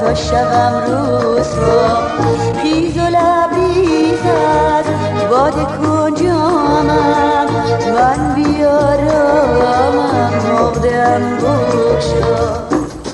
تا شوم رسوا. خیز و لبریز از باده کن جامم، من بیارامم عقده‌ام بگشا.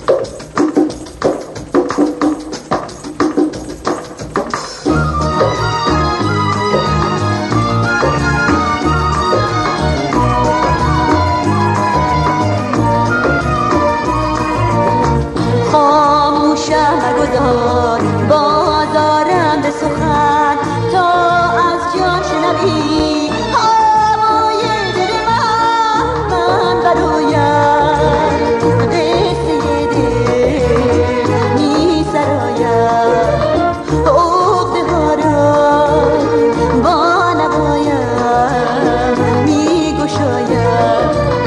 بازارم به سخن تا از جان شنوی هوای دل من برایم، قصه دل می سرایم، عقده ها را با نوایم می گشایم.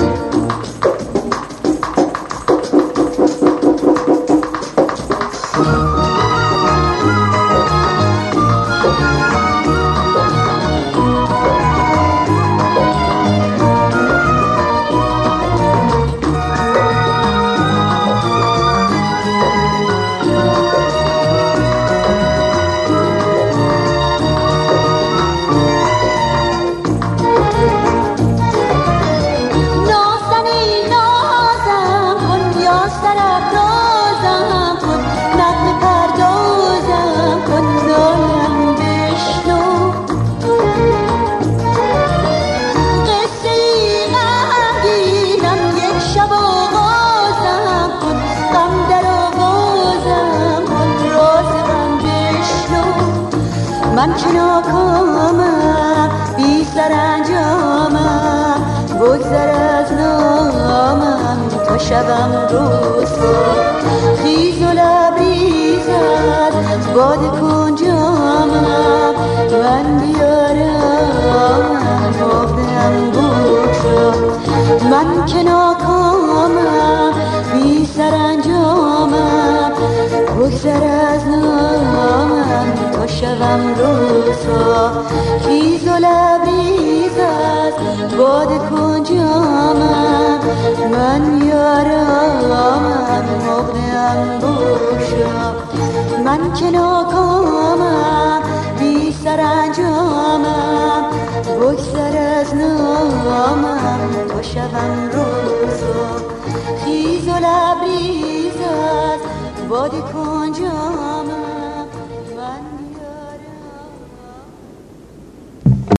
من چه ناکامم بی سرانجامم، بگذر از نامم تا شوم رسوا. خیز و لبریز از باده کن جامم، من بیارامم عقده‌ام بگشا. من که ناکامم بی سرانجامم، بگذر از نامم تا شوم رسوا. خیز و لبریز از باده کن جامم، من یارامم عقده‌ام بگشا. من که ناکامم بی سرانجامم، بگذر از نامم تا شوم رسوا. خیز و لبریز از باده کن